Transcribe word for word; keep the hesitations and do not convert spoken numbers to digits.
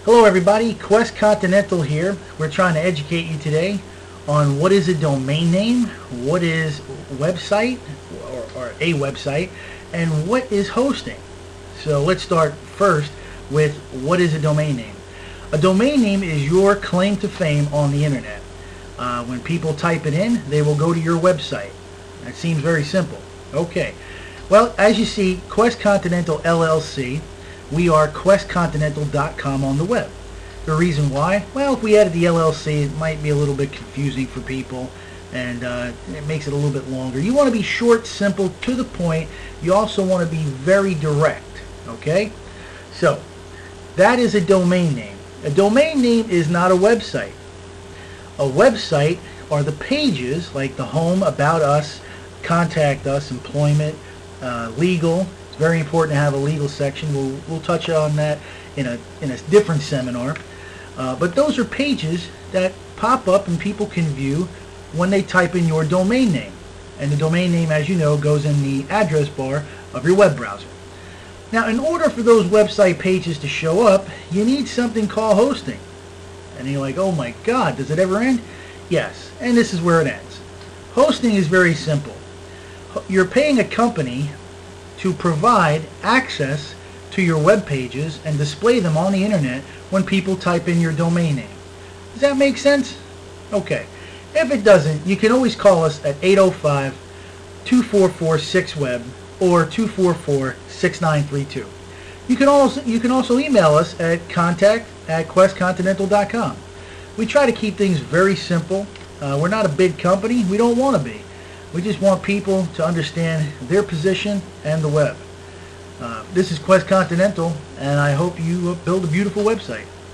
Hello everybody, Quest Continental here. We're trying to educate you today on what is a domain name, what is website or, or a website, and what is hosting. So let's start first with what is a domain name. A domain name is your claim to fame on the internet. Uh, when people type it in, they will go to your website. That seems very simple. Okay. Well, as you see, Quest Continental L L C, we are quest continental dot com on the web. The reason why? Well, if we added the L L C, it might be a little bit confusing for people, and uh, it makes it a little bit longer. You want to be short, simple, to the point. You also want to be very direct, okay? So, that is a domain name. A domain name is not a website. A website are the pages like the home, about us, contact us, employment, uh, legal. It's very important to have a legal section. We'll, we'll touch on that in a, in a different seminar. Uh, but those are pages that pop up and people can view when they type in your domain name. And the domain name, as you know, goes in the address bar of your web browser. Now, in order for those website pages to show up, you need something called hosting. And you're like, oh my God, does it ever end? Yes, and this is where it ends. Hosting is very simple. You're paying a company to provide access to your web pages and display them on the internet when people type in your domain name. Does that make sense? Okay. If it doesn't, you can always call us at eight oh five, two four four, six web or two four four, six nine three two. You can also you can also email us at contact at quest continental dot com. We try to keep things very simple. Uh, we're not a big company. We don't want to be. We just want people to understand their position and the web. Uh, this is Quest Continental, and I hope you build a beautiful website.